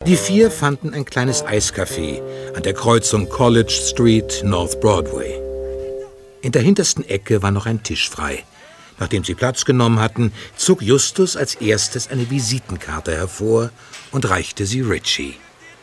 Die 4 fanden ein kleines Eiscafé an der Kreuzung College Street, North Broadway. In der hintersten Ecke war noch ein Tisch frei. Nachdem sie Platz genommen hatten, zog Justus als erstes eine Visitenkarte hervor und reichte sie Richie.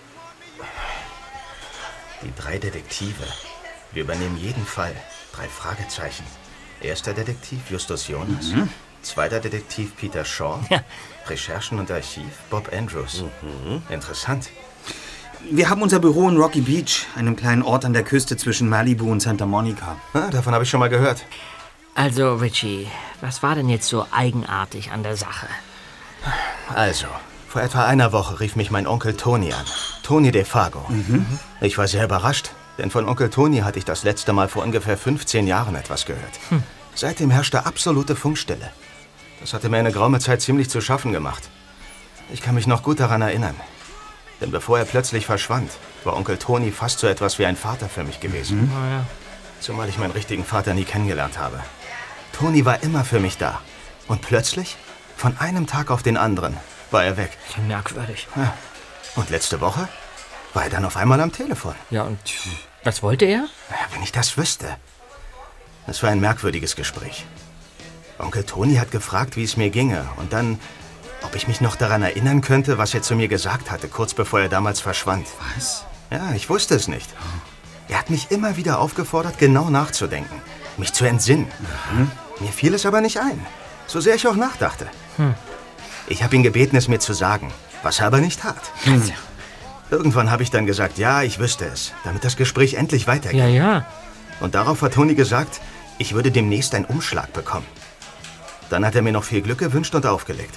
Die 3 Detektive. Wir übernehmen jeden Fall. 3 Fragezeichen. Erster Detektiv Justus Jonas. Zweiter Detektiv Peter Shaw. Ja. Recherchen und Archiv Bob Andrews. Interessant. Wir haben unser Büro in Rocky Beach, einem kleinen Ort an der Küste zwischen Malibu und Santa Monica. Davon habe ich schon mal gehört. Also, Richie, was war denn jetzt so eigenartig an der Sache? Also, vor etwa einer Woche rief mich mein Onkel Tony an. Tony DeFago. Ich war sehr überrascht, denn von Onkel Tony hatte ich das letzte Mal vor ungefähr 15 Jahren etwas gehört. Seitdem herrschte absolute Funkstille. Das hatte mir eine geraume Zeit ziemlich zu schaffen gemacht. Ich kann mich noch gut daran erinnern. Denn bevor er plötzlich verschwand, war Onkel Tony fast so etwas wie ein Vater für mich gewesen. Zumal ich meinen richtigen Vater nie kennengelernt habe. Tony war immer für mich da. Und plötzlich, von einem Tag auf den anderen, war er weg. So merkwürdig. Ja. Und letzte Woche war er dann auf einmal am Telefon. Ja, und was wollte er? Wenn ich das wüsste. Es war ein merkwürdiges Gespräch. Onkel Tony hat gefragt, wie es mir ginge. Und dann, ob ich mich noch daran erinnern könnte, was er zu mir gesagt hatte, kurz bevor er damals verschwand. Was? Ja, ich wusste es nicht. Er hat mich immer wieder aufgefordert, genau nachzudenken. Mich zu entsinnen. Mir fiel es aber nicht ein. So sehr ich auch nachdachte. Ich habe ihn gebeten, es mir zu sagen, was er aber nicht tat. Irgendwann habe ich dann gesagt, ja, ich wüsste es, damit das Gespräch endlich weitergeht. Ja. Und darauf hat Tony gesagt, ich würde demnächst einen Umschlag bekommen. Dann hat er mir noch viel Glück gewünscht und aufgelegt.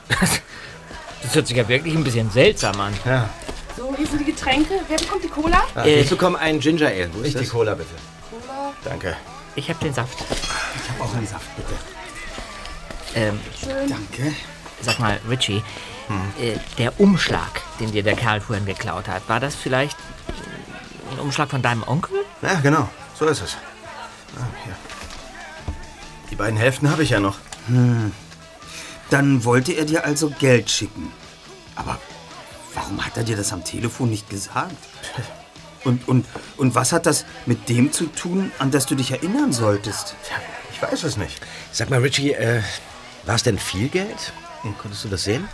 Das hört sich ja wirklich ein bisschen seltsam an. Ja. So, hier sind die Getränke. Wer bekommt die Cola? Ich bekomme einen Ginger Ale. Wo ist Nicht die das? Cola, bitte. Cola. Danke. Ich hab den Saft. Ich habe auch einen Saft, bitte. Schön. Danke. Sag mal, Richie, der Umschlag, den dir der Kerl vorhin geklaut hat, war das vielleicht ein Umschlag von deinem Onkel? Ja, genau. So ist es. Hier. Die beiden Hälften habe ich ja noch. Dann wollte er dir also Geld schicken. Aber warum hat er dir das am Telefon nicht gesagt? Und was hat das mit dem zu tun, an das du dich erinnern solltest? Tja, ich weiß es nicht. Sag mal, Richie, war es denn viel Geld? Konntest du das sehen?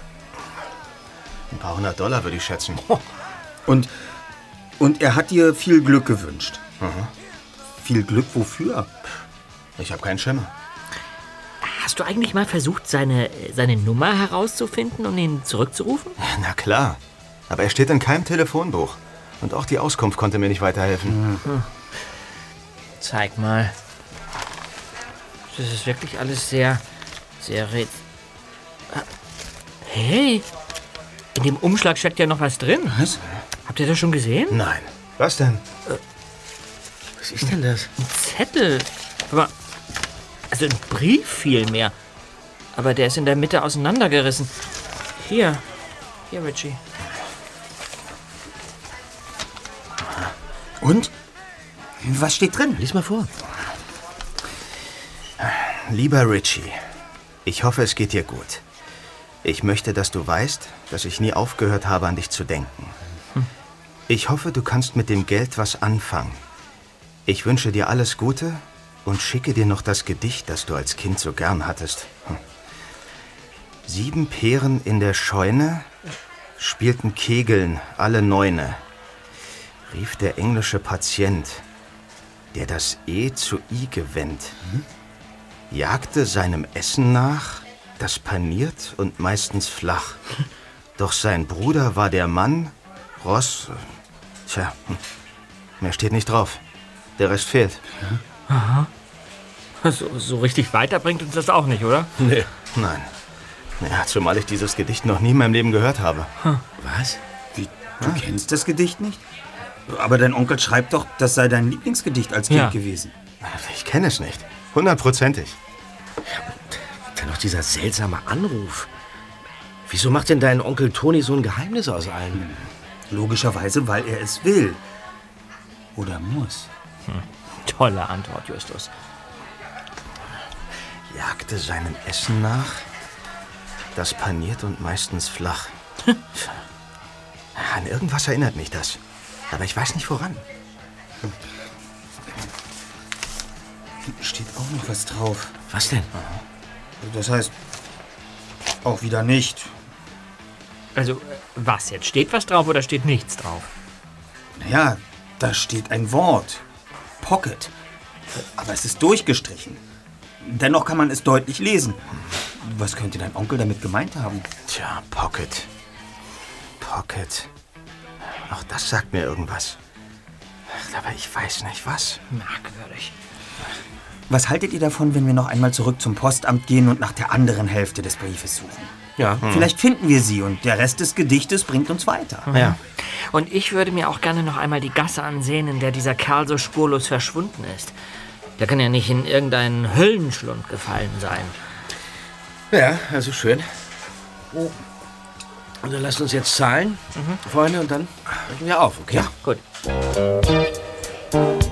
Ein paar $100 würde ich schätzen. Und er hat dir viel Glück gewünscht. Viel Glück wofür? Ich habe keinen Schimmer. Hast du eigentlich mal versucht, seine Nummer herauszufinden und ihn zurückzurufen? Na klar. Aber er steht in keinem Telefonbuch. Und auch die Auskunft konnte mir nicht weiterhelfen. Zeig mal. Das ist wirklich alles sehr Hey, in dem Umschlag steckt ja noch was drin. Was? Habt ihr das schon gesehen? Nein. Was denn? Was ist denn das? Ein Zettel. Aber, also ein Brief vielmehr. Aber der ist in der Mitte auseinandergerissen. Hier, Richie. Und? Was steht drin? Lies mal vor. Lieber Richie, ich hoffe, es geht dir gut. Ich möchte, dass du weißt, dass ich nie aufgehört habe, an dich zu denken. Ich hoffe, du kannst mit dem Geld was anfangen. Ich wünsche dir alles Gute und schicke dir noch das Gedicht, das du als Kind so gern hattest. 7 Peren in der Scheune spielten Kegeln alle 9, rief der englische Patient, der das E zu I gewendet, jagte seinem Essen nach, das paniert und meistens flach. Doch sein Bruder war der Mann, Ross, mehr steht nicht drauf. Der Rest fehlt. Aha. So richtig weiterbringt uns das auch nicht, oder? Nee. Nein. Ja, zumal ich dieses Gedicht noch nie in meinem Leben gehört habe. Was? Wie, du kennst das Gedicht nicht? Aber dein Onkel schreibt doch, das sei dein Lieblingsgedicht als Kind gewesen. Ich kenne es nicht. 100%. Dann noch dieser seltsame Anruf. Wieso macht denn dein Onkel Tony so ein Geheimnis aus allem? Logischerweise, weil er es will. Oder muss. Tolle Antwort, Justus. Jagte seinem Essen nach, das paniert und meistens flach. An irgendwas erinnert mich das. Aber ich weiß nicht, woran. Steht auch noch was drauf. Was denn? Das heißt, auch wieder nicht. Also, was jetzt? Steht was drauf oder steht nichts drauf? Naja, da steht ein Wort. Pocket. Aber es ist durchgestrichen. Dennoch kann man es deutlich lesen. Was könnte dein Onkel damit gemeint haben? Tja, Pocket. Pocket. Auch das sagt mir irgendwas. Aber ich weiß nicht, was. Merkwürdig. Was haltet ihr davon, wenn wir noch einmal zurück zum Postamt gehen und nach der anderen Hälfte des Briefes suchen? Ja. Vielleicht finden wir sie und der Rest des Gedichtes bringt uns weiter. Ja. Und ich würde mir auch gerne noch einmal die Gasse ansehen, in der dieser Kerl so spurlos verschwunden ist. Der kann ja nicht in irgendeinen Höllenschlund gefallen sein. Ja, also schön. Und dann lasst uns jetzt zahlen, Freunde, und dann brechen wir auf, okay? Gut.